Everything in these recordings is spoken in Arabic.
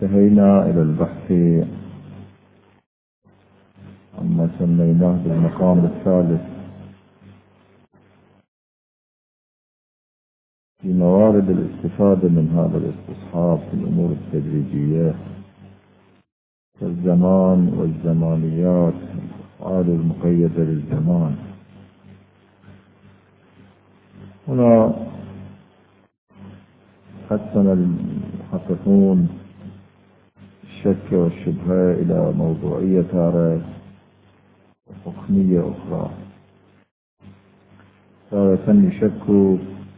انتهينا إلى البحث عما سميناه بالمقام الثالث في موارد الاستفادة من هذا الاستصحاب في الأمور التدريجية كالزمان والزمانيات والأفعال المقيدة للزمان. هنا قسم المحققون الشك والشبهة إلى موضوعية تارة وحكمية أخرى. تارة يشك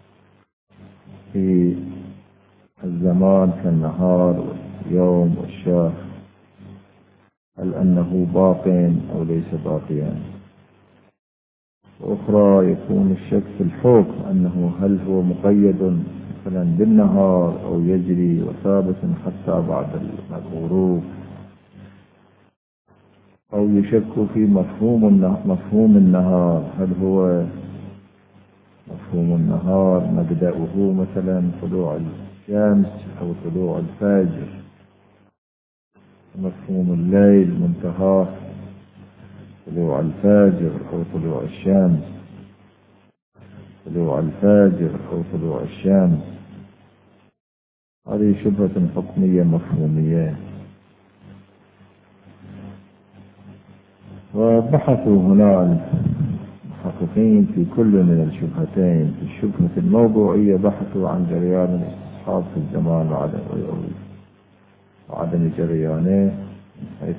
في الزمان كالنهار واليوم والشهر، هل أنه باق أو ليس باقيا. وأخرى يكون الشك في الحكم، أنه هل هو مقيد مثلا بالنهار أو يجري وثابت حتى بعد الغروب، أو يشك في مفهوم النهار، هل هو مفهوم النهار مبدأه مثلا طلوع الشمس أو طلوع الفجر، مفهوم الليل منتهاه طلوع الفجر أو طلوع الشمس، طلوع الفجر أو طلوع الشمس. هذه شبهة حكمية مفهومية. وبحثوا هنا المحققين في كل من الشبهتين. في الشبهة الموضوعية بحثوا عن جريان الاستصحاب في الزمان وعدم جريانه من حيث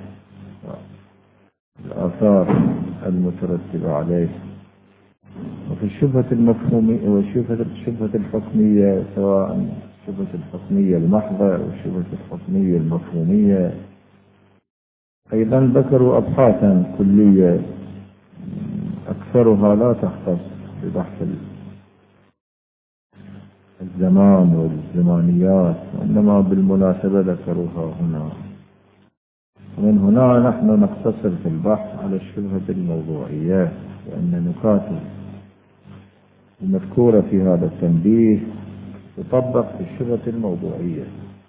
الآثار المترتبة عليه. وفي الشبهة المفهومية والشبهة الحكمية، سواء الشبهة الحكمية المحضة أو الشبهة الحكمية المفهومية، أيضا ذكروا أبحاثا كلية أكثرها لا تختص ببحث الزمان والزمانيات، وإنما بالمناسبة ذكروها هنا. ومن هنا نحن نقتصر في البحث على الشبهة الموضوعية، لأن نكات المذكورة في هذا التنبيه تطبق في الشبهة الموضوعية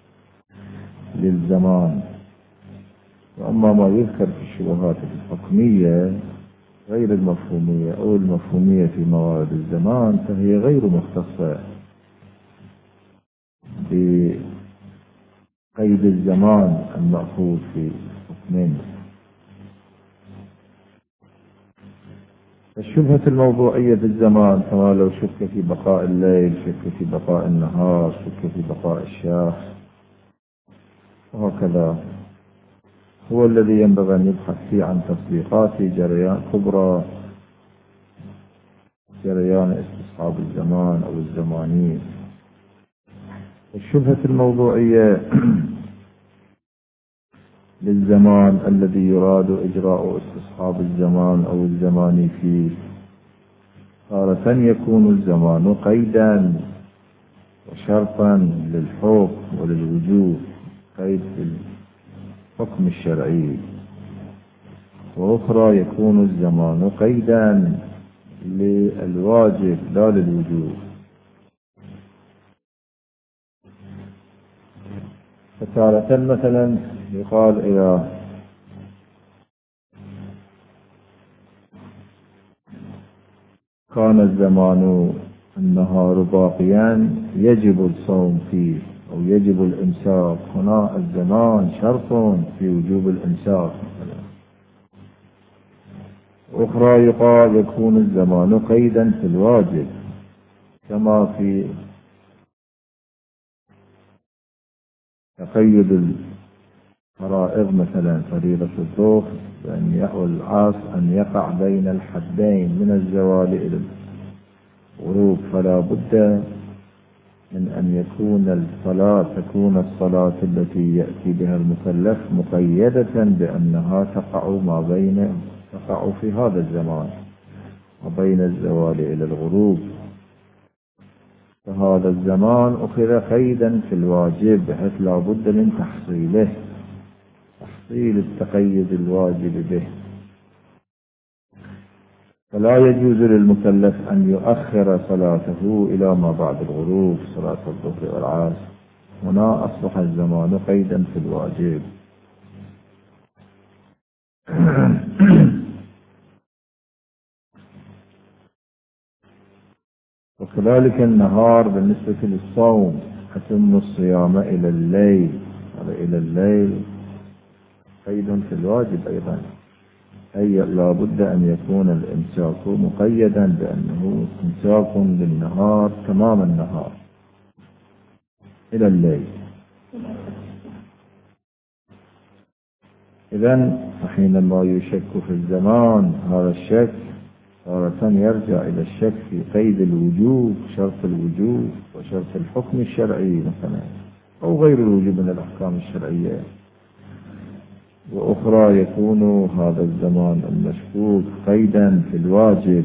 للزمان. وأما ما يذكر في الشبهات الحكمية غير المفهومية أو المفهومية في موارد الزمان، فهي غير مختصة بقيد الزمان المأخوذ في حكمين. الشبهة الموضوعية في الزمان كما لو شك في بقاء الليل، شك في بقاء النهار، شك في بقاء الشهر، وهكذا، هو الذي ينبغي أن يبحث فيه عن تطبيقات جريان كبرى جريان استصحاب الزمان أو الزماني. الشبهة الموضوعية للزمان الذي يراد إجراء استصحاب الزمان أو الزمان فيه، تارة يكون الزمان قيدا وشرطا للحكم وللوجوب، قيد في الحكم الشرعي. وأخرى يكون الزمان قيدا للواجب لا للوجوب. فتارة مثلا يقال إذا كان الزمان النهار باقيا يجب الصوم فيه أو يجب الإمساك، هنا الزمان شرط في وجوب الإمساك مثلا. أخرى يقال يكون الزمان قيدا في الواجب، كما في تقيد الفرائض مثلا فريضة الظهر والعصر أن يقع بين الحدين من الزوال إلى الغروب، فلا بد من أن تكون الصلاة التي يأتي بها المكلف مقيدة بأنها تقع في هذا الزمان وبين الزوال إلى الغروب. فهذا الزمان أخذ قيدا في الواجب، بحيث لا بد من تحصيل التقيد الواجب به. فلا يجوز للمكلف أن يؤخر صلاته إلى ما بعد الغروب، صلاة الظهر والعصر، هنا أصبح الزمان قيدا في الواجب. وكذلك النهار بالنسبة للصوم أتم الصيام إلى الليل، إلى الليل قيد في الواجب أيضا، أي لا بد أن يكون الإمساك مقيدا بأنه إمساك بالنهار تمام النهار إلى الليل. إذن حينما يشك في الزمان هذا الشك تارة يرجع إلى الشك في قيد الوجوب، شرط الوجوب وشرط الحكم الشرعي مثلا، أو غير الوجوب من الأحكام الشرعية، وأخرى يكون هذا الزمان المشكوك قيدا في الواجب.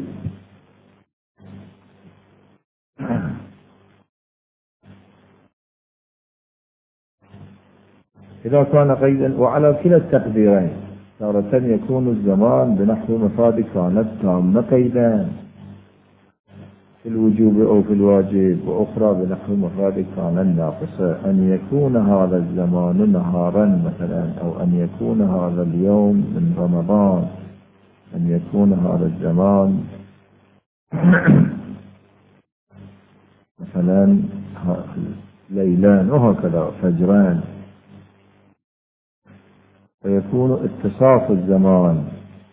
إذا كان قيدا وعلى كلا التقديرين، تارة يكون الزمان بنحو مفاد كانت تامة قيدا في الوجوب أو في الواجب، وأخرى بنحو مفاد كان ناقصة، أن يكون هذا الزمان نهارا مثلا، أو أن يكون هذا اليوم من رمضان، أن يكون هذا الزمان مثلا ليلان وهكذا فجران، فيكون اتصاف الزمان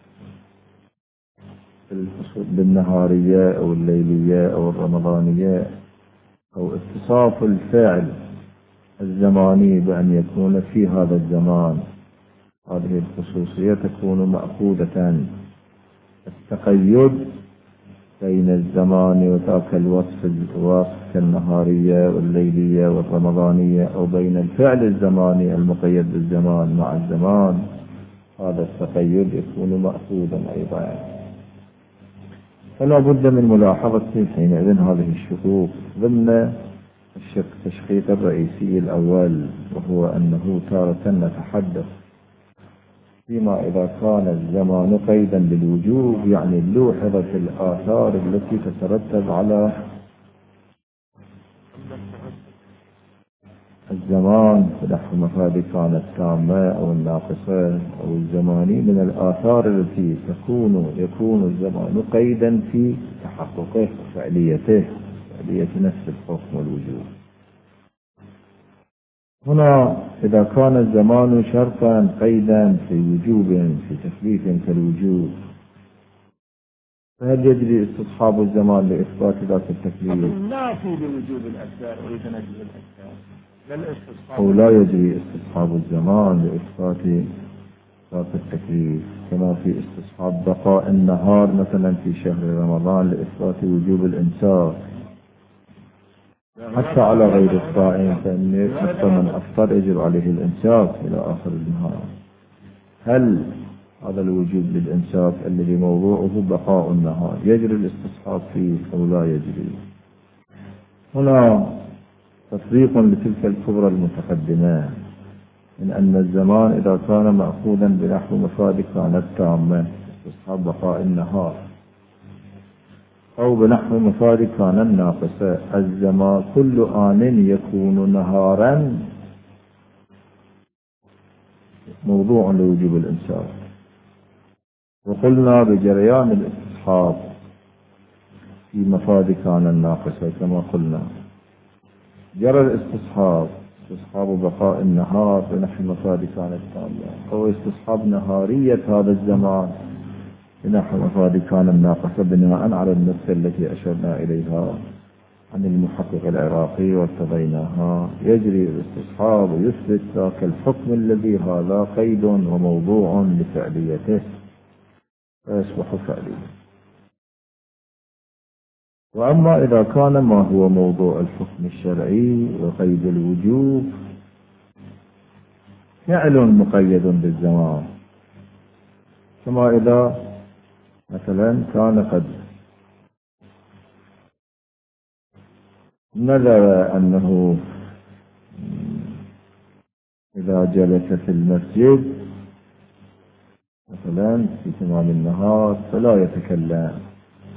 بالنهارية أو الليلية أو الرمضانية، أو اتصاف الفعل الزماني بأن يكون في هذا الزمان، هذه الخصوصية تكون مأخوذة. التقيد بين الزمان وذاك الوصف كالنهارية والليلية والرمضانية، أو بين الفعل الزماني المقيد بالزمان مع الزمان، هذا التقيد يكون مأخوذا أيضا. فلا بد من ملاحظة حينئذ هذه الشقوق ضمن التشخيص الرئيسي الأول، وهو أنه تارة نتحدث فيما إذا كان الزمان قيدا للوجوب، يعني لوحظت الآثار التي تترتب على الزمان بنحو مفاد كانت تامة أو الناقصة أو الزماني، من الآثار التي يكون الزمان قيدا في تحققه وفعليته، فعلية نفس الحكم والوجوب. هنا إذا كان الزمان شرطا قيدا في وجوب في تكليف كالوجوب، فهل يجري استصحاب الزمان لإثبات ذات التكليف؟ نافي لوجوب الأكثر ويتنجز الأكثر، أو لا يجري استصحاب الزمان لإثبات ذات التكليف، كما في استصحاب بقاء النهار مثلا في شهر رمضان لإثبات وجوب الإمساك، حتى على غير الصائم، فإن حتى من أفطر يجب عليه الإمساك إلى آخر النهار. هل هذا الوجوب للإمساك الذي موضوعه بقاء النهار يجري الاستصحاب فيه أو لا يجري؟ هنا تطبيق لتلك الكبرى المتقدمة من أن الزمان إذا كان مأخوذا بنحو مفاد كانت تامة استصحاب بقاء النهار، أو بنحو مفاد كان الناقصة، الزمان كل آن يكون نهارا موضوع لوجوب الإمساك. وقلنا بجريان الاستصحاب في مفاد كان الناقصة كما قلنا، جرى الاستصحاب استصحاب بقاء النهار بنحو مفاد كانت تامة، أو استصحاب نهارية هذا الزمان بنحو مفاد كان الناقصة، بناء على النص التي أشرنا إليها عن المحقق العراقي وارتضيناها. يجري الاستصحاب ويثبت ذاك الحكم الذي هذا قيد وموضوع لفعليته فيصبح فعليا. وأما إذا كان ما هو موضوع الحكم الشرعي وقيد الوجوب فعل مقيد بالزمان، كما إذا مثلا كان قد نذر أنه إذا جلس في المسجد مثلا في تمام النهار فلا يتكلم،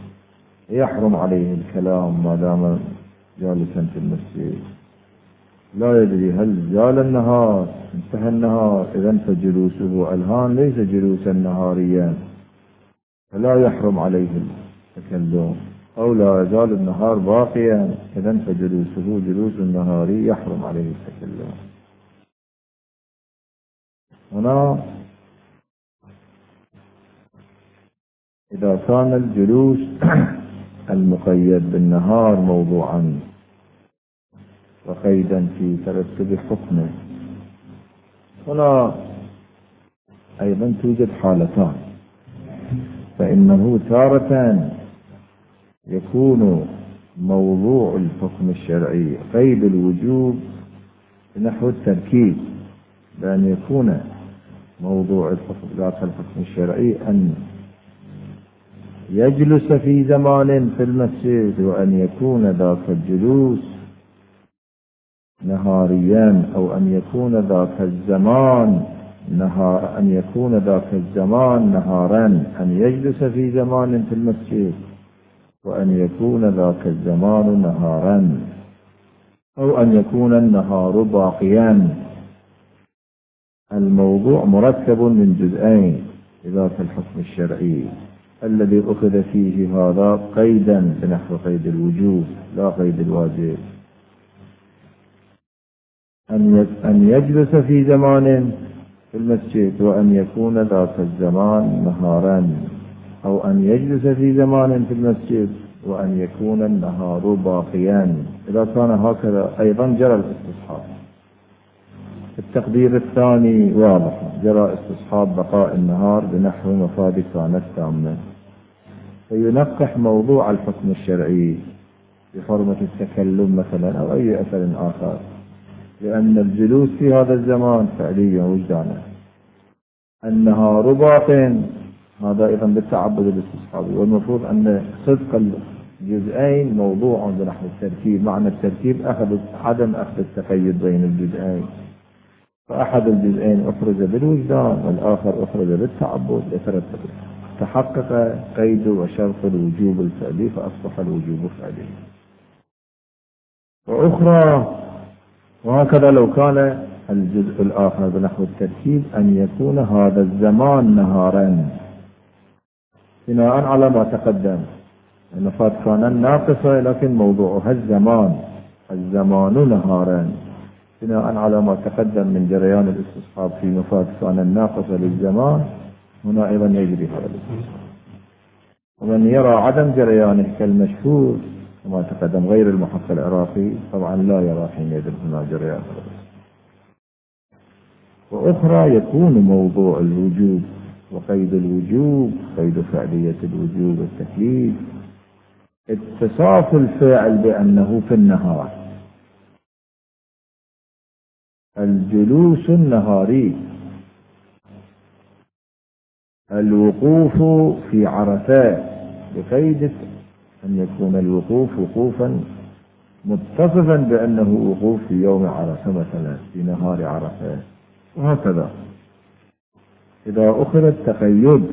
يحرم عليه الكلام ما دام جالسا في المسجد. لا يدري هل زال النهار انتهى النهار، إذن فجلوسه الآن ليس جلوسا نهاريا فلا يحرم عليه التكلم، أو لا يزال النهار باقيا إذن فجلوسه جلوس نهاري يحرم عليه التكلم. هنا إذا كان الجلوس المقيد بالنهار موضوعا وقيدا في ترتب حكمه، هنا أيضا توجد حالتان، فإنه تارة يكون موضوع الحكم الشرعي قيد الوجوب نحو التركيب، بأن يكون موضوع الحكم ذات الحكم الشرعي أن يجلس في زمان في المسجد، وأن يكون ذاك الجلوس نهاريا، أو أن يكون ذاك الزمان نهارا، أن يجلس في زمان في المسجد وأن يكون ذاك الزمان نهارا، أو أن يكون النهار باقيا. الموضوع مركب من جزئين لذاك الحكم الشرعي الذي أخذ فيه هذا قيدا بنحو قيد الوجوب لا قيد الواجب، أن يجلس في زمان في المسجد وأن يكون ذاك الزمان نهارا، أو أن يجلس في زمان في المسجد وأن يكون النهار باقيا. إذا كان هكذا أيضا جرى الاستصحاب. التقدير الثاني واضح، جرى استصحاب بقاء النهار بنحو مفاد كانت تامة، فينقح موضوع الحكم الشرعي بحرمة التكلم مثلا أو أي أثر آخر، لأن الجلوس في هذا الزمان فعليا وجدانا، النهار باق، هذا أيضا بالتعبد الاستصحابي، والمفروض أن صدق الجزئين موضوع بنحو التركيب. معنى التركيب عدم أخذ التقيد بين الجزئين، فأحد الجزئين أخرج بالوجدان والآخر أخرج بالتعبد ليترتب تحقق قيد وشرط الوجوب الفعلي فأصبح الوجوب فعلي. وأخرى وهكذا لو كان الجزء الآخر بنحو التركيب أن يكون هذا الزمان نهارا بناء على ما تقدم، النفاذ كان ناقصة لكن موضوعها الزمان نهارا بناء على ما تقدم من جريان الاستصحاب في نفاذ كان ناقصة للزمان. هنا أيضا يجري هذا الاستصحاب، ومن يرى عدم جريانه كالمشهور كما تقدم غير المحقق العراقي طبعا لا يرى حينئذ هنا جريان هذا. وأخرى يكون موضوع الوجوب وقيد الوجوب قيد فعلية الوجوب والتكليف اتصاف الفاعل بأنه في النهار، الجلوس النهاري، الوقوف في عرفات بقيد أن يكون الوقوف وقوفا متصفا بأنه وقوف في يوم عرفة مثلا في نهار عرفات، وهكذا. إذا أخذ التقيد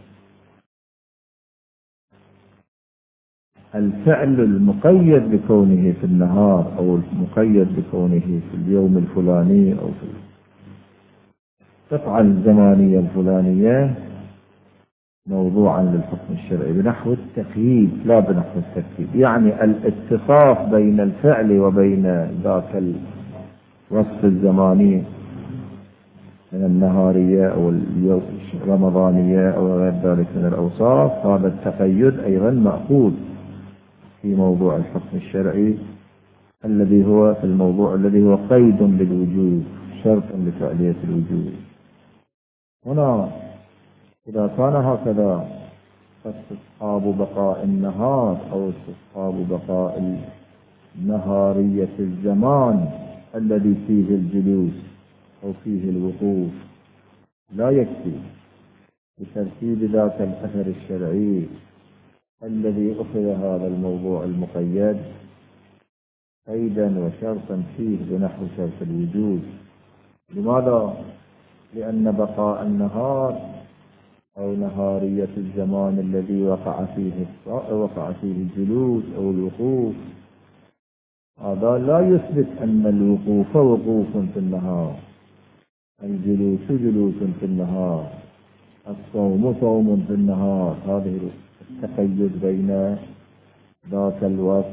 الفعل المقيد بكونه في النهار أو المقيد بكونه في اليوم الفلاني أو في القطعة الزمانية الفلانية موضوعا للحكم الشرعي بنحو التقييد لا بنحو التركيب، يعني الاتصاف بين الفعل وبين ذاك الوصف الزماني من النهارية أو الرمضانية أو غير ذلك من الأوصاف. هذا التقيد أيضا مأخوذ في موضوع الحكم الشرعي الذي هو في الموضوع الذي هو قيد للوجوب شرط لفعلية الوجوب. هنا إذا كان هكذا فاستصحاب بقاء النهار أو استصحاب بقاء نهارية الزمان الذي فيه الجلوس أو فيه الوقوف لا يكفي بترتيب ذاك الأثر الشرعي الذي أخذ هذا الموضوع المقيد قيدا وشرطا فيه بنحو شرط الوجود. لماذا؟ لأن بقاء النهار أو نهارية الزمان الذي وقع فيه الجلوس أو الوقوف هذا لا يثبت أن الوقوف وقوف في النهار، الجلوس جلوس في النهار، الصوم صوم في النهار. هذه التقيد بين ذاك الوقت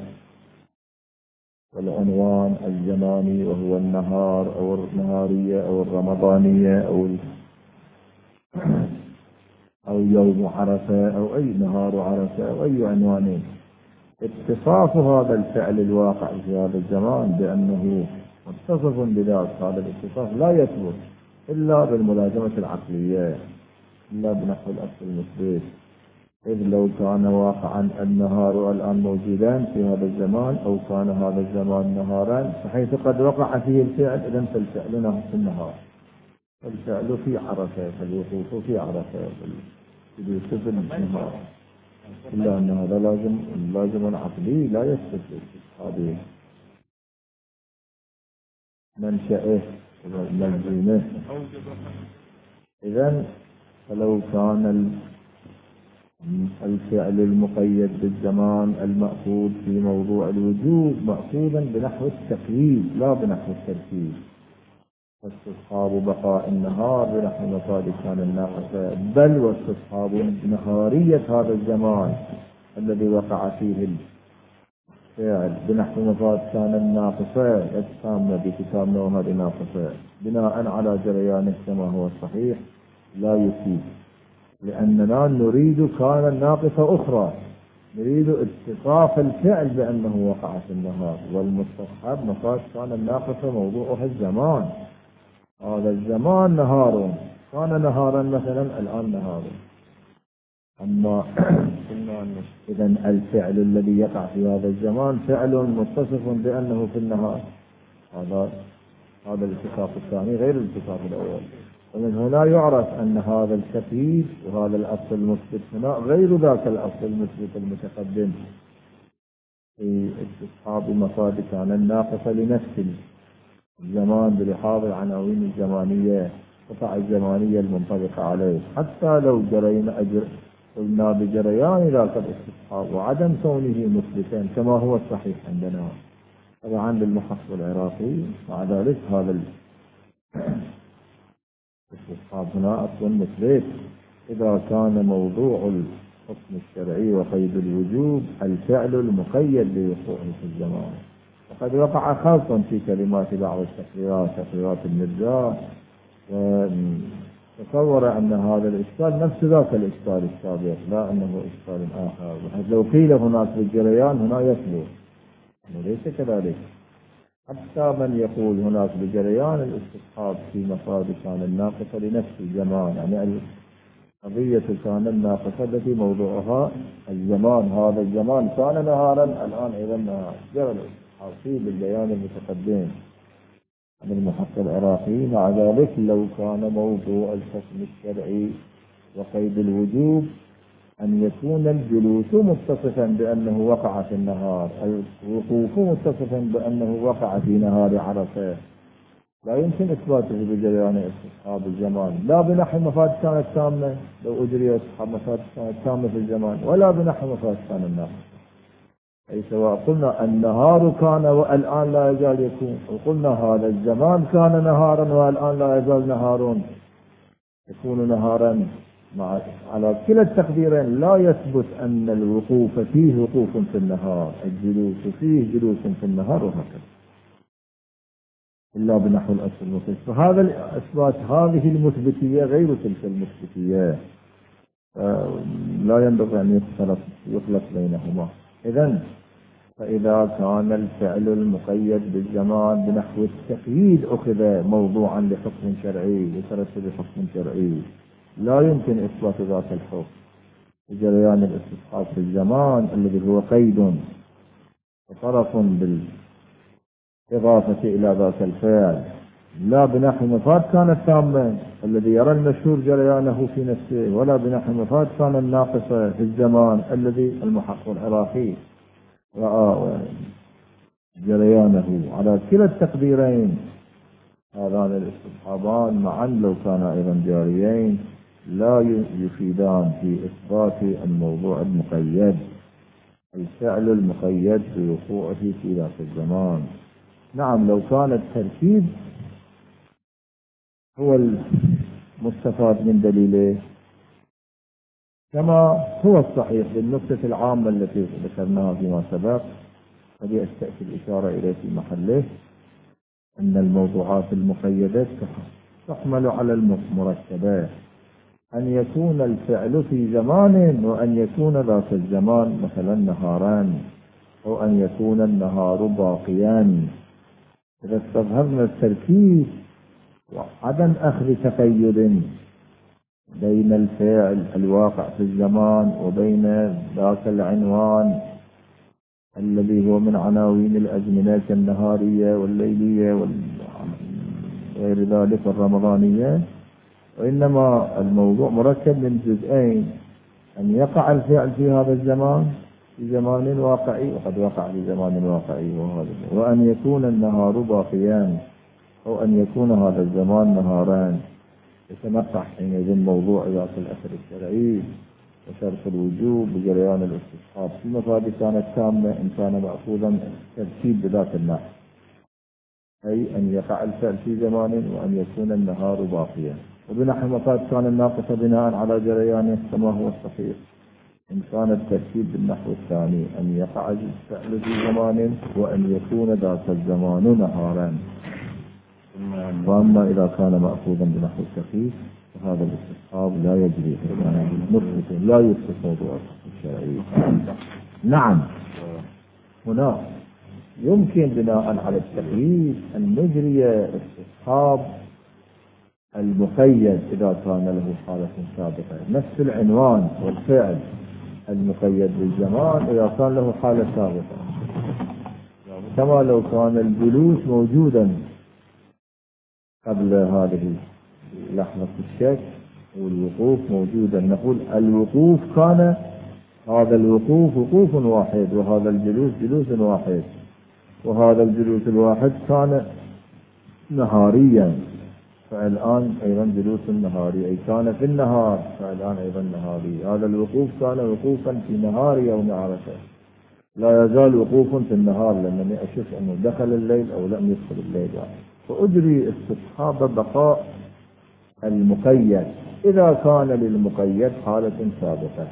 والعنوان الزماني وهو النهار أو النهارية أو الرمضانية أو يوم عرفة أو أي نهار عرفة أو أي عنوان. اتصاف هذا الفعل الواقع في هذا الزمان بأنه متصف بذلك، هذا الاتصاف لا يثبت إلا بالملازمة العقلية، إلا بنحو الأصل المثبت. إذ لو كان واقعا النهار الآن موجودان في هذا الزمان، أو كان هذا الزمان نهارا بحيث قد وقع فيه الفعل، إذن فالفعل في النهار، الفعل في عرفة، فالوقوف في عرفة، فالجلوس في النهار. إلا أن هذا لازم عقلي لا يثبت هذه منشأه وملزومه. إذن فلو كان الفعل المقيد بالزمان المأخوذ في موضوع الوجوب مأخوذا بنحو التقييد لا بنحو الترتيب، فاستصحاب بقاء النهار بنحو مفاد كان الناقصة، بل واستصحاب نهارية هذا الزمان الذي وقع فيه الفعل بنحو مفاد كان الناقصة التامة بكتابنا وهذه ناقصة بناء على جريانه كما هو الصحيح لا يفيد، لأننا نريد كان الناقصة أخرى، نريد اتصاف الفعل بأنه وقع في النهار، والمستصحب مفاد كان الناقصة موضوعها الزمان. هذا الزمان نهار، كان نهارا مثلا الآن نهار. أما إذن الفعل الذي يقع في هذا الزمان فعل متصف بأنه في النهار، هذا الاتصاف الثاني غير الاتصاف الأول. ومن هنا يعرف أن هذا التقييد وهذا الأصل المثبت هنا غير ذاك الأصل المثبت المتقدم في استصحاب مفاد كان الناقصة لنفس الزمان بلحاظ العناوين الزمانية قطع الزمانية المنطبقة عليه، حتى لو قلنا بجريان ذاك الاستصحاب وعدم كونه مثبتا كما هو الصحيح عندنا طبعا للمحقق العراقي. مع ذلك هذا الاستصحاب هنا أصل مثبت إذا كان موضوع الحكم الشرعي وقيد الوجوب الفعل المقيد بوقوعه في الزمان. وقد وقع خلط في كلمات بعض تقريرات المرجاء، وتصور أن هذا الإشكال نفس ذاك الإشكال السابق، لا أنه إشكال آخر، بحيث لو قيل هناك بالجريان هنا يثبت، وليس كذلك. حتى من يقول هناك بجريان الاستصحاب في مفاد كان الناقصة لنفس الزمان، يعني قضية كان الناقصة التي موضوعها الزمان، هذا الزمان كان نهارا الآن إذا نهار، جرى الاستصحاب فيه بالبيان المتقدم عن المحقق العراقي. مع ذلك لو كان موضوع الحكم الشرعي وقيد الوجوب أن يكون الجلوس متصفا بأنه وقع في النهار، الوقوف متصفا بأنه وقع في نهار عرفة، لا يمكن إثباته بجريان استصحاب الزمان، لا بنحو مفاد كانت تامة لو أجري استصحاب مفاد كانت تامة في الزمان، ولا بنحو مفاد كان الناقص. أي سواء قلنا النهار كان والآن لا يزال يكون، وقلنا هذا الزمان كان نهارا والآن لا يزال نهار يكون نهارا، على كلا التقديرين لا يثبت أن الوقوف فيه وقوف في النهار، الجلوس فيه جلوس في النهار، وهكذا إلا بنحو الأصل المثبت. فهذا الإثبات هذه المثبتية غير تلك المثبتية، لا ينبغي أن يخلط بينهما. إذن فإذا كان الفعل المقيد بالزمان بنحو التقييد أخذ موضوعا لحكم شرعي يترتب حكم شرعي، لا يمكن إثبات ذات الحكم بجريان الاستصحاب في الزمان الذي هو قيد وطرف بالإضافة إلى ذات الفعل، لا بنحو مفاد كانت تامة الذي يرى المشهور جريانه في نفسه، ولا بنحو مفاد كان الناقصة في الزمان الذي المحقق العراقي رأى جريانه. على كلا التقديرين هذان الاستصحابان معا لو كانا أيضا جاريين لا يفيدان في إثبات الموضوع المقيد الفعل المقيد بوقوعه في ذاك الزمان. نعم، لو كان التركيب هو المستفاد من دليله كما هو الصحيح بالنقطة العامة التي ذكرناها فيما سبق، هذه أستأتي الإشارة إليه في محله، أن الموضوعات المقيدة تحمل على المركبات، أن يكون الفعل في زمان وأن يكون ذاك الزمان مثلا نهاران، أو أن يكون النهار باقيان. إذا استظهرنا التركيب وعدم أخذ تقيد بين الفعل الواقع في الزمان وبين ذاك العنوان الذي هو من عناوين الأزمنة النهارية والليلية وغير ذلك الرمضانية، وإنما الموضوع مركب من جزئين: أن يقع الفعل في هذا الزمان في زمان واقعي، وقد وقع في زمان واقعي وأن يكون النهار باقيان، أو أن يكون هذا الزمان نهاران. يتمتع حينئذ موضوع ذات الأثر الشرعي وشرط الوجوب بجريان الاستصحاب في مفاد كانت تامة إن كان مأخوذا ترتيب بذات النحو، أي أن يقع الفعل في زمان وأن يكون النهار باقيا، وبنحو مفاد كان الناقص بناء على جريانه كما هو الصحيح إن كان الترتيب بالنحو الثاني أن يقع الفعل في زمان وأن يكون ذاك الزمان نهارا. وأما إذا كان مأخوذا بنحو التخفيف فهذا الاستصحاب لا يجري، لا يثبت موضوع الشرعي. نعم، هنا يمكن بناء على التخفيف أن نجري استصحاب المقيد إذا كان له حالة سابقة، نفس العنوان والفعل المقيد بالزمان إذا كان له حالة سابقة، كما لو كان الجلوس موجودا قبل هذه لحظة الشك والوقوف موجودا، نقول الوقوف كان هذا الوقوف وقوف واحد، وهذا الجلوس جلوس واحد، وهذا الجلوس الواحد كان نهاريا، فالآن أيضا جلوس نهاري، أي كان في النهار فالآن أيضا نهاري. هذا الوقوف كان وقوفا في نهار يوم عرفة، لا يزال وقوفا في النهار لأنني أشوف أنه دخل الليل أو لم يدخل الليل يعني. فأجري استصحاب بقاء المقيد إذا كان للمقيد حالة سابقة.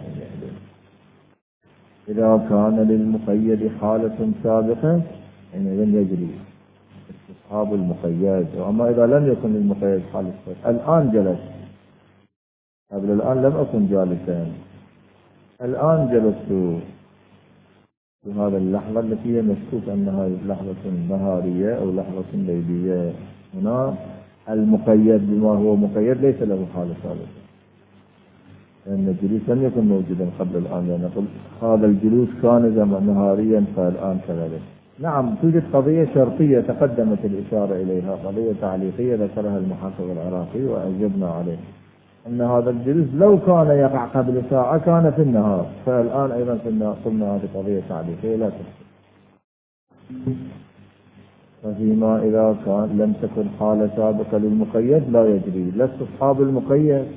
إذا كان للمقيد حالة سابقة حينئذ يجري استصحاب المقيد. وأما إذا لم يكن للمقيد حالة سابقة، الآن جلس، قبل الآن لم أكن جالسا، الآن جلست في هذا اللحظة التي هي مشكوك أنها لحظة نهارية أو لحظة ليلية، هنا المقيد بما هو مقيد ليس له حالة سابقة، لأن الجلوس لم يكن موجودا قبل الآن، لأن نقول هذا الجلوس كان زمن نهاريا فالآن كذلك. نعم، توجد قضية شرطية تقدمت الإشارة إليها، قضية تعليقية ذكرها المحقق العراقي وأجبنا عليه، أن هذا الجلوس لو كان يقع قبل ساعة كان في النهار، فالآن أيضا في النهار. قلنا هذه قضية تعليقية لا تحصل. ففيما إذا كان لم تكن حالة سابقة للمقيد لا يجري لا استصحاب المقيد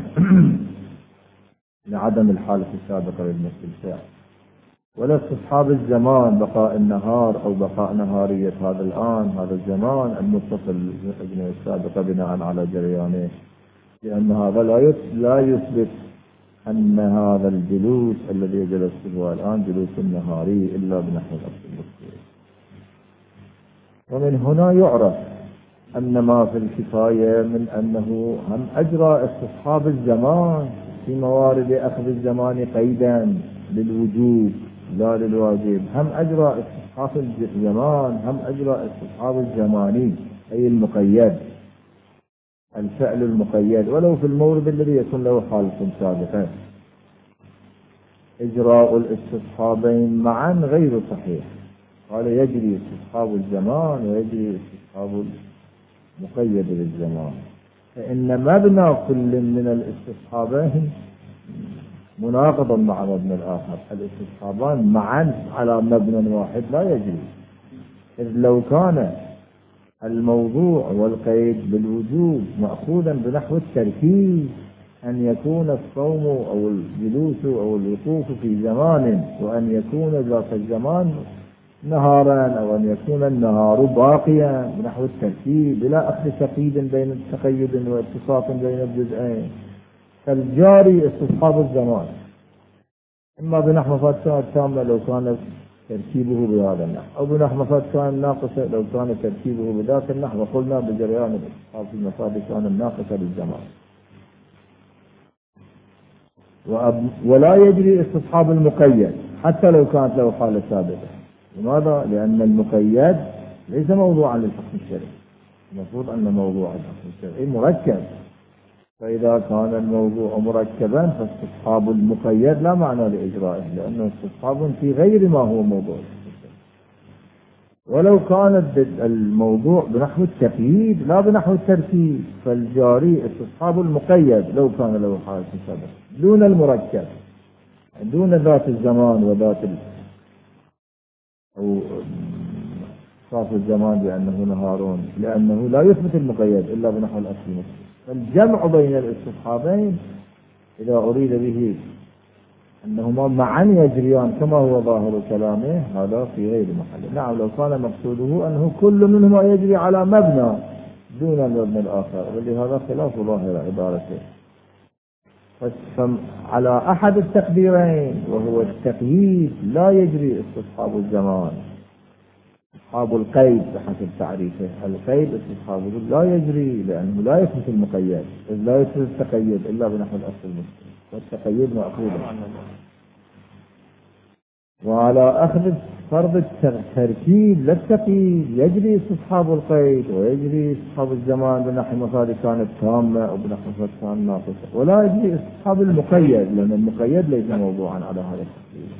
لعدم الحالة السابقة للفعل، ولا استصحاب الزمان بقاء النهار أو بقاء نهارية هذا الآن هذا الزمان المتصل بالأزمنة السابقة بناء على جريانه، لأن هذا لا يثبت أن هذا الجلوس الذي جلسته الآن جلوس نهاري إلا بنحو الأصل المذكور. ومن هنا يعرف أن ما في الكفاية من أنه هم أجرى استصحاب الزمان في موارد أخذ الزمان قيدا للوجوب لا للواجب، هم أجرى استصحاب الزمان، هم أجرى استصحاب الزماني أي المقيد، الفعل المقيد ولو في المورد الذي يكون له حالة سابقة. إجراء الاستصحابين معا غير صحيح، قال يجري استصحاب الزمان ويجري استصحاب المقيد بالزمان، فإن مبنى كل من الاستصحابين مناقض مع مبنى الآخر، الاستصحابان معا على مبنى واحد لا يجري، إذ لو كان الموضوع والقيد بالوجوب مأخوذا بنحو التركيب أن يكون الصوم أو الجلوس أو الوقوف في زمان، وأن يكون ذاك الزمان نهارا، أو أن يكون النهار باقيا بنحو الترتيب بلا أخذ تقيد واتصاف بين الجزئين. فالجاري استصحاب الزمان إما بنحو فاتحة تامة لو كان ترتيبه بهذا النحو، أو بنحو فاتحة ناقصة لو كان ترتيبه بذاك النحو، وقلنا بجريان الاستصحاب في المفاد كان الناقصة للزمان. ولا يجري استصحاب المقيد حتى لو كانت له حالة ثابتة. لماذا؟ لأن المقيد ليس موضوعا للحكم الشرعي، المفروض أن موضوع الحكم الشرعي مركب، فإذا كان الموضوع مركبا فاستصحاب المقيد لا معنى لإجرائه، لأنه استصحاب في غير ما هو موضوع. ولو كان الموضوع بنحو التقييد لا بنحو الترتيب، فالجاري استصحاب المقيد لو كان له حالة ثابتة دون المركب، دون ذات الزمان وذات أو صاف الزمان بأنه نهارون، لأنه لا يثبت المقيد إلا بنحو الأصل. فالجمع بين الاستصحابين إذا أريد به أنهما معا يجريان كما هو ظاهر كلامه هذا في غير محل. نعم لو كان مقصوده أنه كل منهما يجري على مبنى دون المبنى الآخر، ولهذا خلاف ظاهر عبارته. على أحد التقديرين وهو التقييد لا يجري استصحاب الزمان، استصحاب القيد بحسب تعريفه. القيد استصحابه لا يجري لأنه لا يثبت المقيد، إذ لا يثبت التقيد إلا بنحو الأصل المسلم، والتقيد مأخوذ. وعلى أخذ فرض التركيب لا التقييد يجري استصحاب القيد، ويجري استصحاب الزمان بنحو مفاد كانت تامة أو بنحو مفاد كانت ناقصة، ولا يجري استصحاب المقيد لأن المقيد ليس موضوعا على هذا التقييد.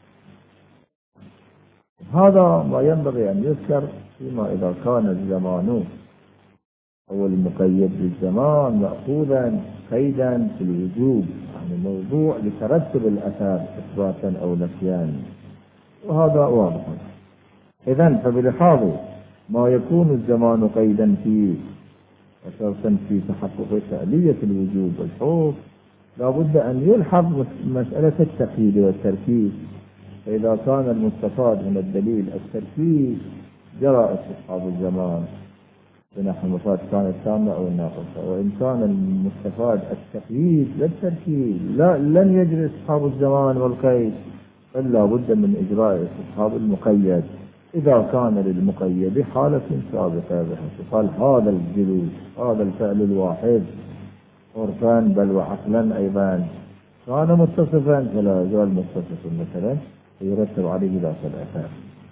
هذا ما ينبغي أن يذكر فيما إذا كان الزمان أو المقيد بالزمان مأخوذا قيدا في الوجوب، يعني موضوع لترتب الأثر إثباتا أو نفيا، وهذا واضح. إذن فبلحاظ ما يكون الزمان قيدا فيه وشرطا في تحقق فعلية الوجوب والحكم لا بد أن يلحظ مسألة التقييد والتركيز. فإذا كان المستفاد من الدليل التركيز جرى استصحاب الزمان بنحو مفاد كانت تامة أو الناقصة، وإن كان المستفاد التقييد لا التركيز لن يجري استصحاب الزمان والقيد، فلا بد من إجراء استصحاب المقيد إذا كان للمقيد حالة سابقة، بحيث قال هذا الجلوس هذا الفعل الواحد عرفا بل وعقلا أيضا كان متصفا فلا يزال متصفا مثلا يرتب عليه ذات الأثر.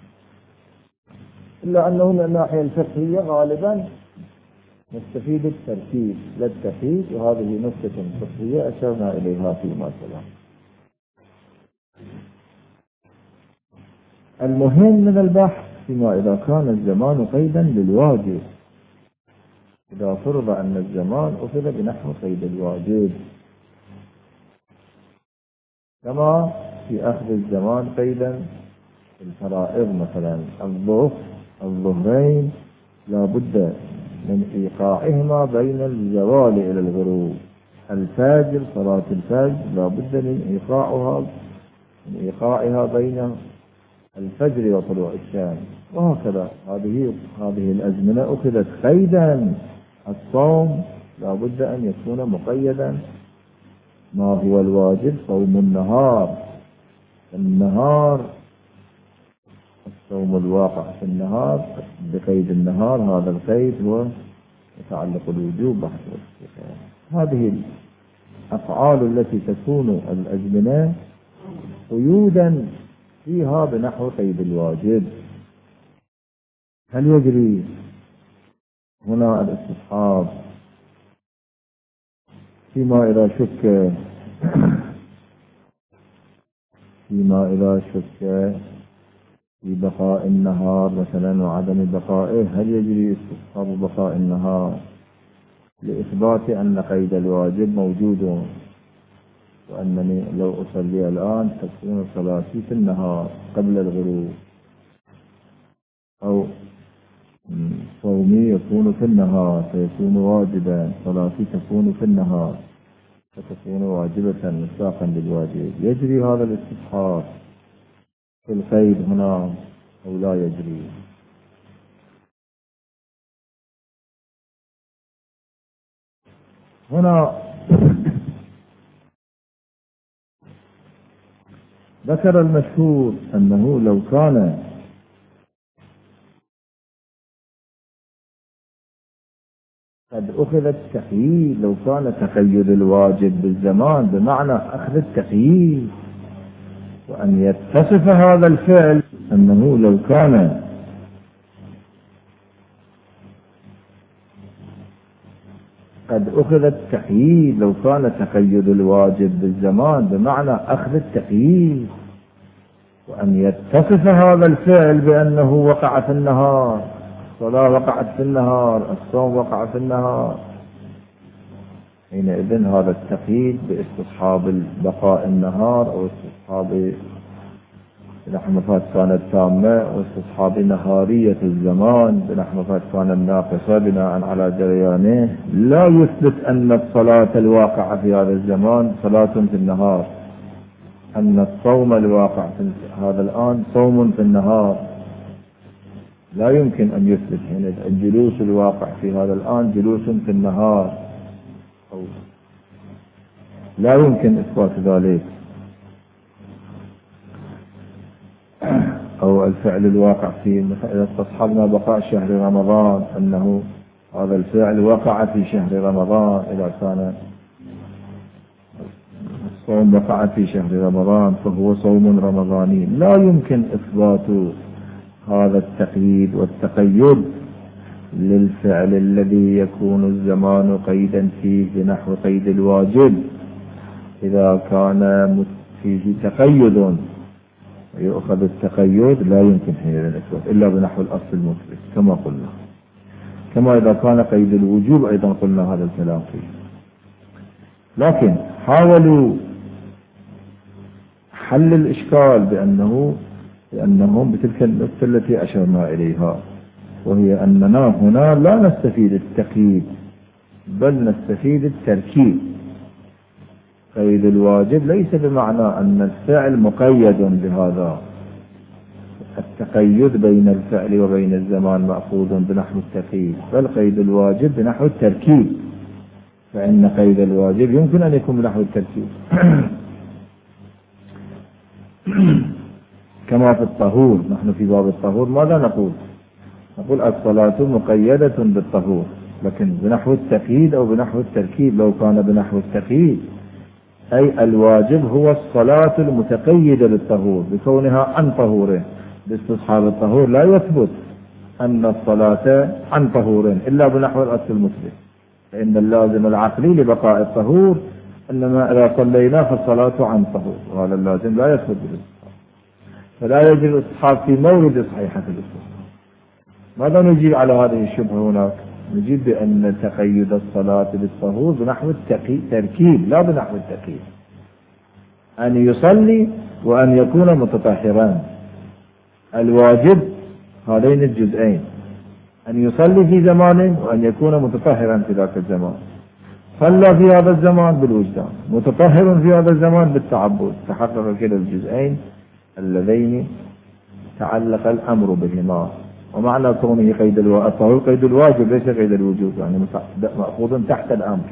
إلا أنه من الناحية الفقهية غالبا نستفيد التركيب لا التقييد، وهذه نقطة فقهية أشرنا إليها فيما سبق. المهم من البحث فيما إذا كان الزمان قيدا للواجب، إذا فرض أن الزمان أخذ بنحو قيد الواجب، كما في أخذ الزمان قيدا في الفرائض مثلا الظهرين لا بد من إيقاعهما بين الزوال إلى الغروب، الفجر صلاة الفجر لا بد من إيقاعها بين الفجر وطلوع الشمس، وهكذا هذه الأزمنة أخذت قيدا. الصوم لا بد أن يكون مقيدا، ما هو الواجب صوم النهار الصوم الواقع في النهار بقيد النهار، هذا القيد هو يتعلق الوجوب بحسب الاستقامة. هذه الأفعال التي تكون الأزمنة قيودا فيها بنحو قيد الواجب، هل يجري هنا الاستصحاب فيما إذا شك في بقاء النهار مثلا وعدم بقائه، هل يجري استصحاب بقاء النهار لإثبات أن قيد الواجب موجود، وأنني لو أصلي الآن تكون صلاتي في النهار قبل الغروب، أو صومي يكون في النهار فيكون واجبا، صلاتي تكون في النهار، فتكون واجبة مصداقا للواجب. يجري هذا الاستصحاب في القيد هنا أو لا يجري؟ هنا ذكر المشهور أنه لو كان قد أخذ التقييد، لو كان تقيد الواجب بالزمان بمعنى أخذ التقييد، وأن يتصف هذا الفعل أنه لو كان قد أخذ التقييد، لو كان تقيد الواجب بالزمان بمعنى أخذ التقييد، وأن يتصف هذا الفعل بأنه وقع في النهار، الصلاة وقعت في النهار، الصوم وقع في النهار، حينئذ هذا التقييد باستصحاب بقاء النهار أو استصحاب بنحو كانت تامة، واستصحاب نهارية الزمان بنحو كانت ناقصة بناء على جريانه، لا يثبت أن الصلاة الواقعة في هذا الزمان صلاة في النهار، أن الصوم الواقع في هذا الآن صوم في النهار، لا يمكن أن يثبت حين الجلوس الواقع في هذا الآن جلوس في النهار، لا يمكن إثبات ذلك. أو الفعل الواقع في إذا استصحبنا بقاء شهر رمضان أنه هذا الفعل وقع في شهر رمضان، إذا كان الصوم وقع في شهر رمضان فهو صوم رمضاني، لا يمكن إثبات هذا التقييد والتقيد للفعل الذي يكون الزمان قيدا فيه بنحو قيد الواجب، إذا كان فيه تقيد ويؤخذ التقيد لا يمكن حينئذ الإثبات إلا بنحو الأصل المثبت كما قلنا، كما إذا كان قيد الوجوب أيضا قلنا هذا الكلام فيه. لكن حاولوا حل الإشكال بأنهم بتلك النقطة التي أشرنا إليها، وهي أننا هنا لا نستفيد التقييد بل نستفيد التركيب. قيد الواجب ليس بمعنى أن الفعل مقيد بهذا، التقيد بين الفعل وبين الزمان مأخوذ بنحو التقييد، بل قيد الواجب بنحو التركيب، فإن قيد الواجب يمكن أن يكون بنحو التركيب كما في الطهور. نحن في باب الطهور ماذا نقول؟ نقول الصلاة مقيدة بالطهور، لكن بنحو التقييد أو بنحو التركيب. لو كان بنحو التقييد أي الواجب هو الصلاة المتقيدة للطهور بكونها عن طهوره، باستصحاب الطهور لا يثبت أن الصلاة عن طهور إلا بنحو الأصل المثبت، فإن اللازم العقلي لبقاء الطهور إنما إذا صلينا فالصلاة عن طهور، وهذا اللازم لا يثبت بالاستصحاب، فلا يجب الاستصحاب في مورد صحيحة الاستصحاب. ماذا نجيب على هذه الشبهة هناك؟ نجيب بأن تقيد الصلاة بالطهور بنحو التركيب لا بنحو التقييد، أن يصلي وأن يكون متطهرا، الواجب هذين الجزئين، أن يصلي في زمان وأن يكون متطهرا في ذاك الزمان، صلى في هذا الزمان بالوجدان، متطهر في هذا الزمان بالتعبد، تحقق كلا الجزئين اللذين تعلق الأمر بهما. ومعنى كونه قيد الطهور قيد الواجب ليس قيد الوجوب، يعني مأخوذ تحت الأمر.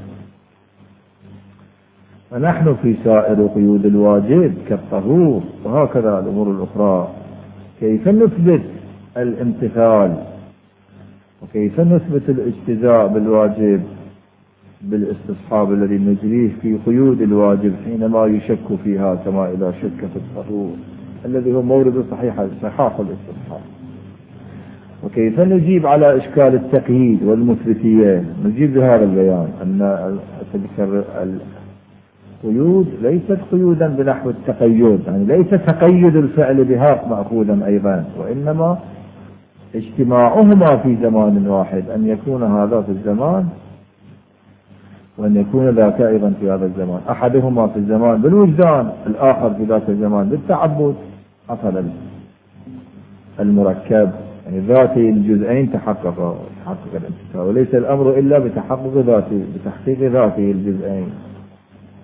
ونحن في سائر قيود الواجب كالطهور وهكذا الأمور الأخرى كيف نثبت الامتثال وكيف نثبت الاجتزاء بالواجب بالاستصحاب الذي نجريه في قيود الواجب حينما يشك فيها، كما إذا شك في الطهور الذي هو مورد صحيح الاستصحاب. وكيف نجيب على إشكال التقييد والمثبتية؟ نجيب بهذا البيان أن تلك القيود ليست قيودا بنحو التقيد، يعني ليس تقيد الفعل بها مأخوذا أيضا، وإنما اجتماعهما في زمان واحد، أن يكون هذا في الزمان وأن يكون ذاك أيضا في هذا الزمان، أحدهما في الزمان بالوجدان الآخر في ذاك الزمان بالتعبد، حصل المركب، يعني ذاتي الجزئين تحقق الامتثال، وليس الأمر إلا بتحقيق ذاته الجزئين.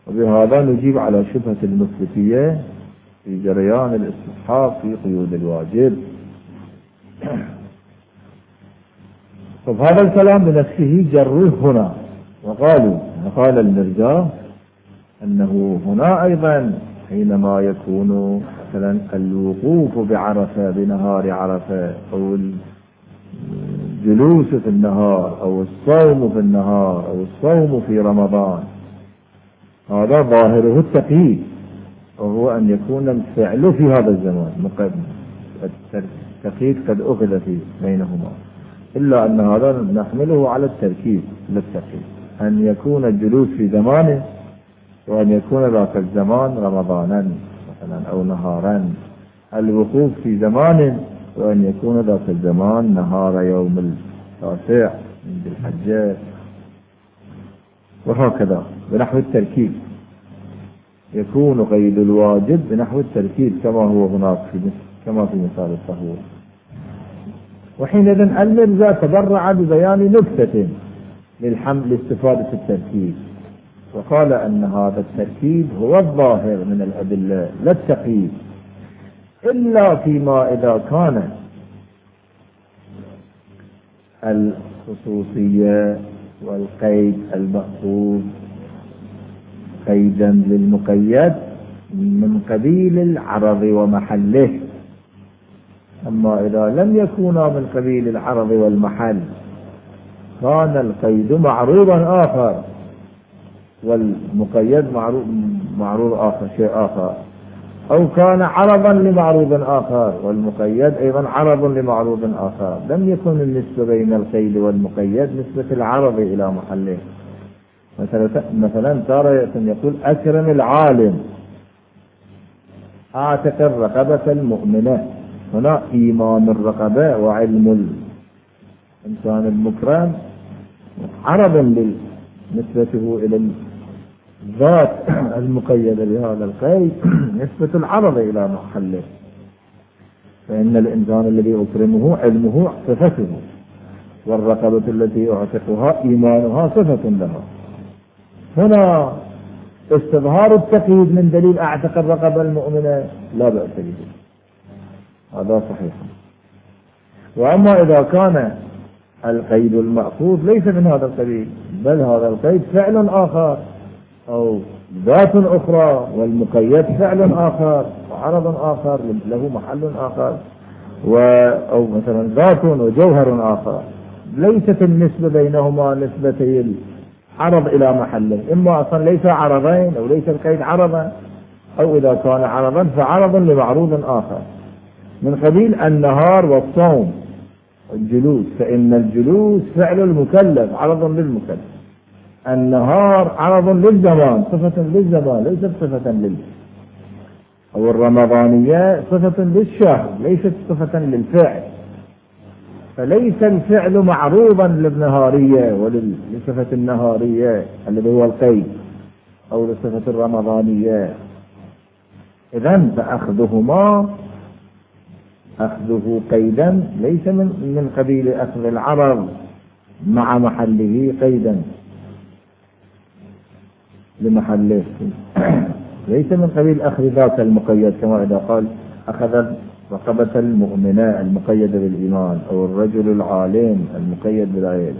وبهذا نجيب على شبهة المثبتية في جريان الاستصحاب في قيود الواجب. فهذا الكلام بنفسه جروه هنا، وقال المرزا أنه هنا أيضا حينما يكون مثلا الوقوف بعرفة بنهار عرفة أو الجلوس في النهار أو الصوم في النهار أو الصوم في رمضان، هذا ظاهره التقييد، وهو أن يكون الفعل في هذا الزمان مقدم، التقييد قد أخذ في بينهما، إلا أن هذا نحمله على التركيب للتقييد، أن يكون الجلوس في زمانه وأن يكون ذاك الزمان رمضانا مثلا أو نهارا، الوقوف في زمانه وأن يكون ذاك الزمان نهار يوم التاسع من ذي الحجة، وهكذا بنحو التركيب يكون قيد الواجب بنحو التركيب كما هو هناك كما في مثال الطهور. وحينئذ المرزا تبرع ببيان نكتة لاستفادة التركيب، وقال أن هذا التركيب هو الظاهر من الأدلة لا التقييد، إلا فيما إذا كان الخصوصية والقيد المأخوذ قيدا للمقيد من قبيل العرض ومحله. أما إذا لم يكونا من قبيل العرض والمحل كان القيد معروضا آخر والمقيد معروض آخر شيء آخر، أو كان عرضا لمعروض آخر والمقيد أيضا عرض لمعروض آخر، لم يكن النسبة بين القيد والمقيد نسبة العرض إلى محله. مثلا تارة يقول أكرم العالم، أعتق الرقبة المؤمنة، هنا إيمان الرقبة وعلم الإنسان المكرم عرض نسبته إلى الذات المقيدة بهذا القيد نسبة العرض إلى محله، فإن الإنسان الذي أكرمه علمه صفته، والرقبة التي أعتقها إيمانها صفة لها. هنا استظهار التقييد من دليل أعتق الرقبة المؤمنة لا بأس به، هذا صحيح. وأما إذا كان القيد المأخوذ ليس من هذا القبيل، بل هذا القيد فعل آخر أو ذات أخرى، والمقيد فعل آخر وعرض آخر له محل آخر، أو مثلا ذات وجوهر آخر، ليست النسبة بينهما نسبتي العرض إلى محله، إما أصلا ليس عرضين أو ليس القيد عرضا، أو إذا كان عرضا فعرض لمعروض آخر من قبيل النهار والصوم والجلوس، فإن الجلوس فعل المكلف عرض للمكلف، النهار عرض للزمان صفة للزمان ليست صفة أو الرمضانية صفة للشهر ليست صفة للفعل، فليس الفعل معروضا للنهارية ولصفة النهارية الذي هو القيد أو لصفة الرمضانية. إذن فأخذه قيدا ليس من قبيل أخذ العرض مع محله قيدا لمحله، ليس من قبيل أخذ ذات المقيد، كما إذا قال أخذ رقبة المؤمنة المقيدة بالإيمان أو الرجل العالم المقيد بالعلم.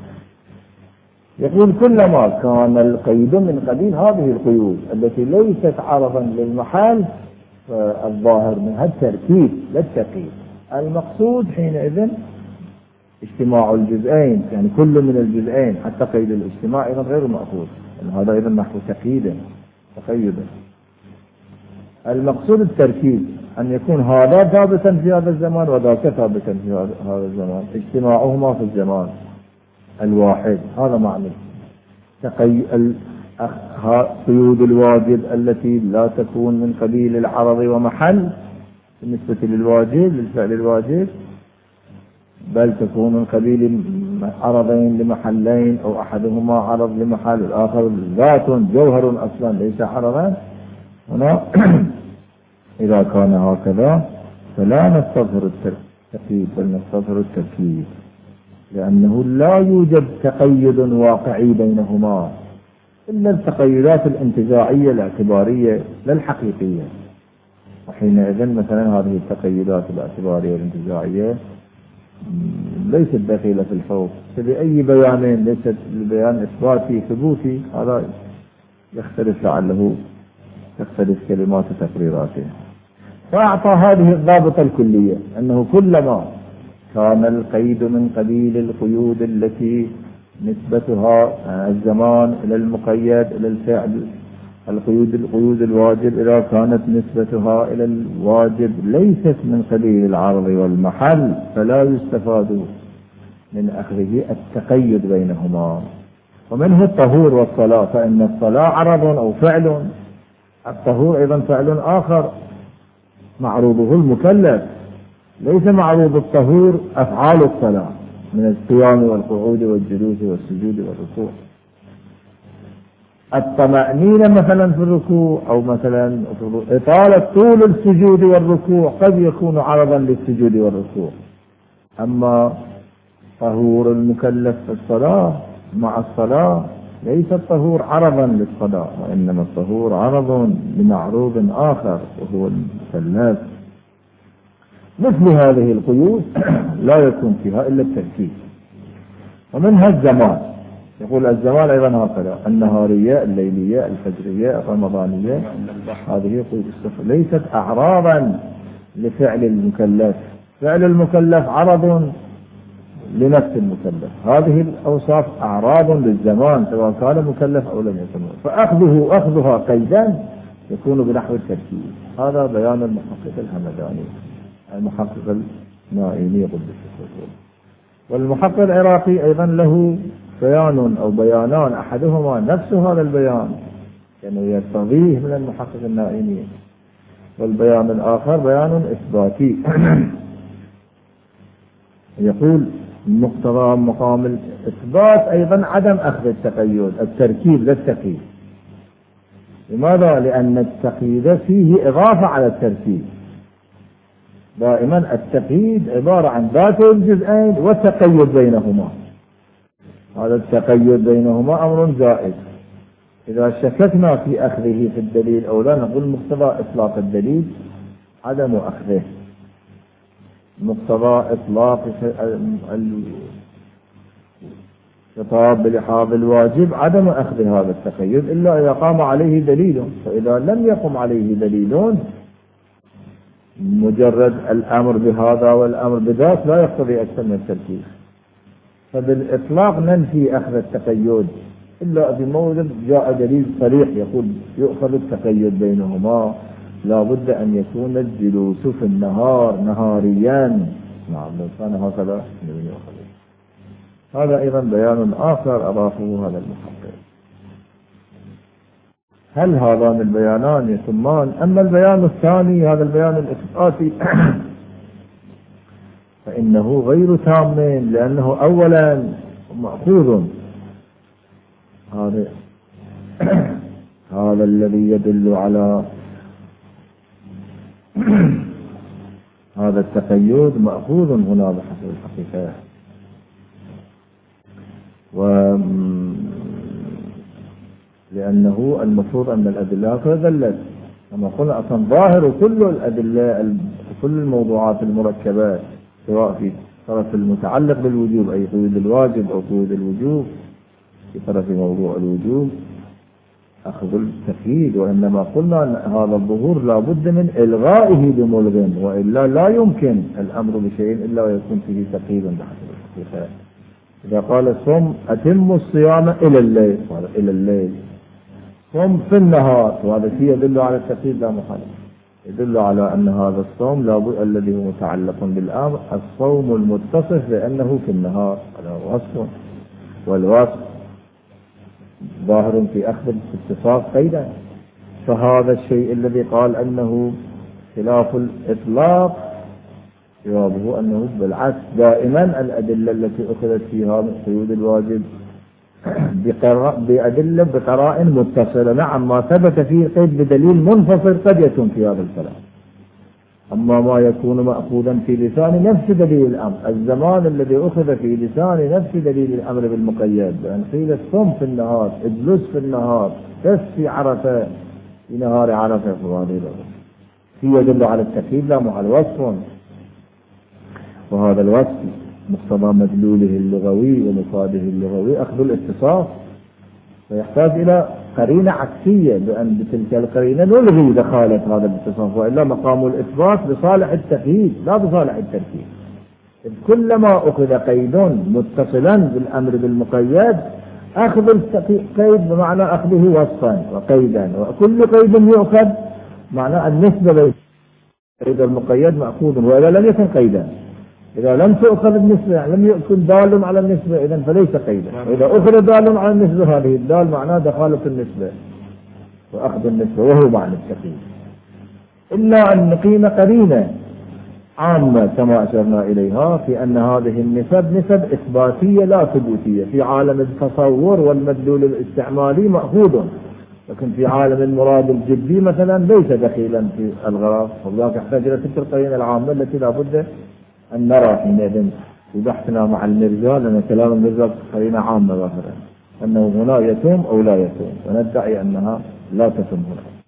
يقول كلما كان القيد من قبيل هذه القيود التي ليست عرضا للمحل فالظاهر منها التركيب لا التقييد. المقصود حينئذ اجتماع الجزئين، يعني كل من الجزئين حتى قيد الاجتماع أيضا غير مأخوذ، هذا أيضا نحو تقييدا. المقصود التركيب، أن يكون هذا ثابتا في هذا الزمان وذاك ثابتا في هذا الزمان، اجتماعهما في الزمان الواحد، هذا معنى قيود الواجب التي لا تكون من قبيل العرض ومحل بالنسبة للواجب للفعل الواجب، بل تكون من قبيل عرضين لمحلين أو أحدهما عرض لمحل الآخر ذات جوهر أصلا ليس عرضا. هنا إذا كان هكذا فلا نستظهر التقييد بل نستظهر التركيب، لأنه لا يوجد تقيد واقعي بينهما، إلا التقيدات الانتزاعية الاعتبارية لا الحقيقية. وحينئذ مثلا هذه التقيدات الاعتبارية والانتزاعية ليست دخيلة في الحكم، فبأي بيانين ليست البيان إثباتي ثبوتي، هذا يختلف لعله تختلف كلمات تقريراته. فأعطى هذه الضابطة الكلية أنه كلما كان القيد من قبيل القيود التي نسبتها الزمان إلى المقيد إلى الفعل، القيود الواجب إذا كانت نسبتها إلى الواجب ليست من قبيل العرض والمحل فلا يستفاد من أخذه التقيد بينهما. ومنه الطهور والصلاة، فإن الصلاة عرض أو فعل، الطهور أيضا فعل آخر معروضه المكلف، ليس معروض الطهور أفعال الصلاة من القيام والقعود والجلوس والسجود والركوع. الطمأنينة مثلا في الركوع أو مثلا إطالة طول السجود والركوع قد يكون عرضا للسجود والركوع. أما طهور المكلف في الصلاة مع الصلاة ليس الطهور عرضا للصلاة، وإنما الطهور عرض لمعروض آخر وهو المكلف. مثل هذه القيود لا يكون فيها إلا التركيز. ومنها الزمان، يقول الزمان أيضا هكذا، النهارية الليلية الفجرية الرمضانية، هذه قيود السفر ليست أعراضا لفعل المكلف، فعل المكلف عرض لنفس المكلف، هذه الأوصاف أعراض للزمان سواء كان مكلف أو لم يكن، فأخذها قيدا يكون بنحو التركيز. هذا بيان المحقق الهمداني المحقق النائمي قدس السره. والمحقق العراقي أيضا له بيان أو بيانان، أحدهما نفس هذا البيان يعني يرتضيه من المحقق النائمي، والبيان الآخر بيان إثباتي. يقول مقتضى مقام الإثبات أيضا عدم أخذ التقيد، التركيب لا التقييد. لماذا؟ لأن التقييد فيه إضافة على التركيب. دائما التقييد عبارة عن ذات الجزئين والتقيد بينهما، هذا التقيد بينهما أمر زائد. إذا شككنا في أخذه في الدليل أو لا، نقول مقتضى إطلاق الدليل عدم أخذه، مقتضى إطلاق الخطاب بلحاظ الواجب عدم أخذ هذا التقيد إلا إذا قام عليه دليل، فإذا لم يقم عليه دليل مجرد الأمر بهذا والأمر بذاك لا يقتضي أكثر من التركيز. فبالإطلاق ننفي أخذ التقيد إلا بموجب جاء دليل صريح يقول يؤخذ التقيد بينهما، لا بد أن يكون الجلوس في النهار نهاريا، نعم لو كان هكذا يؤخذ. هذا أيضا بيان آخر أضافه هذا المحقق. هل هذان البيانان يتمان؟ أما البيان الثاني هذا البيان الإثباتي فإنه غير تام، لأنه أولا مأخوذ هذا الذي يدل على هذا التقيد مأخوذ هنا بحسب الحقيقة، لأنه المفروض أن الأدلة دلت كما قلنا أصلا ظاهر كل الأدلة كل الموضوعات المركبات سواء في طرف المتعلق بالوجوب أي قيود الواجب أو قيود الوجوب، في طرف موضوع الوجوب أخذ التقييد. وإنما قلنا أن هذا الظهور لا بد من إلغائه بملغ، وإلا لا يمكن الأمر بشيء إلا ويكون فيه تقييد بحسب الحقيقة. إذا قال صم أتم الصيام إلى الليل، إلى الليل صم في النهار، وهذا شيء يدل على التقييد لا محالة، يدل على أن هذا الصوم لابد الذي هو متعلق بالأمر الصوم المتصف بأنه في النهار، هذا وصف، والوصف ظاهر في أخذ الاتفاق قيدا. فهذا الشيء الذي قال أنه خلاف الإطلاق جوابه أنه بالعكس، دائما الأدلة التي أخذت فيها من قيود الواجب بأدلة بقرائن متصلة. نعم ما ثبت فيه قيد بدليل منفصل قد يكون في هذا الكلام، أما ما يكون مأخوذا في لسان نفس دليل الأمر، الزمان الذي أخذ في لسان نفس دليل الأمر بالمقيد، بأن قيل صم في النهار، اجلس في النهار، بس في عرفة، في نهار عرفة، فهذا يدل على التكييف لا على الوصف، وهذا الوصف مقتضى مدلوله اللغوي ومفاده اللغوي أخذ الاتصاف، فيحتاج إلى قرينة عكسية، بأن بتلك القرينة نلغي دخالة هذا الاتصاف، وإلا مقام الإثبات بصالح التقييد لا بصالح التركيب. كلما أخذ قيد متصلا بالأمر بالمقيد أخذ القيد بمعنى أخذه وصفا وقيدا، وكل قيد يؤخذ معنى النسبة بين قيد المقيد مأخوذ، وإذا لم يكن قيدا، إذا لم تؤخذ النسبة لم يكن دال على النسبة إذن فليس قيدا، وإذا أخذ دال على النسبة هذه الدال معناه دخالة النسبة وأخذ النسبة، وهو معنى التقييد، إلا أن نقيم قرينة عامة كما أشرنا إليها في أن هذه النسب نسب إثباتية لا ثبوتية، في عالم التصور والمدلول الاستعمالي مأخوذ، لكن في عالم المراد الجدي مثلا ليس دخيلا في الغرض، وذلك يحتاج إلى تلك القرينة العامة التي لا بد أن نرى حينئذ في بحثنا مع المرجال، لأن كلام المرجال قرينة عامة ظاهرة أنه هنا يتم أو لا يتم، وندعي أنها لا تتم هنا.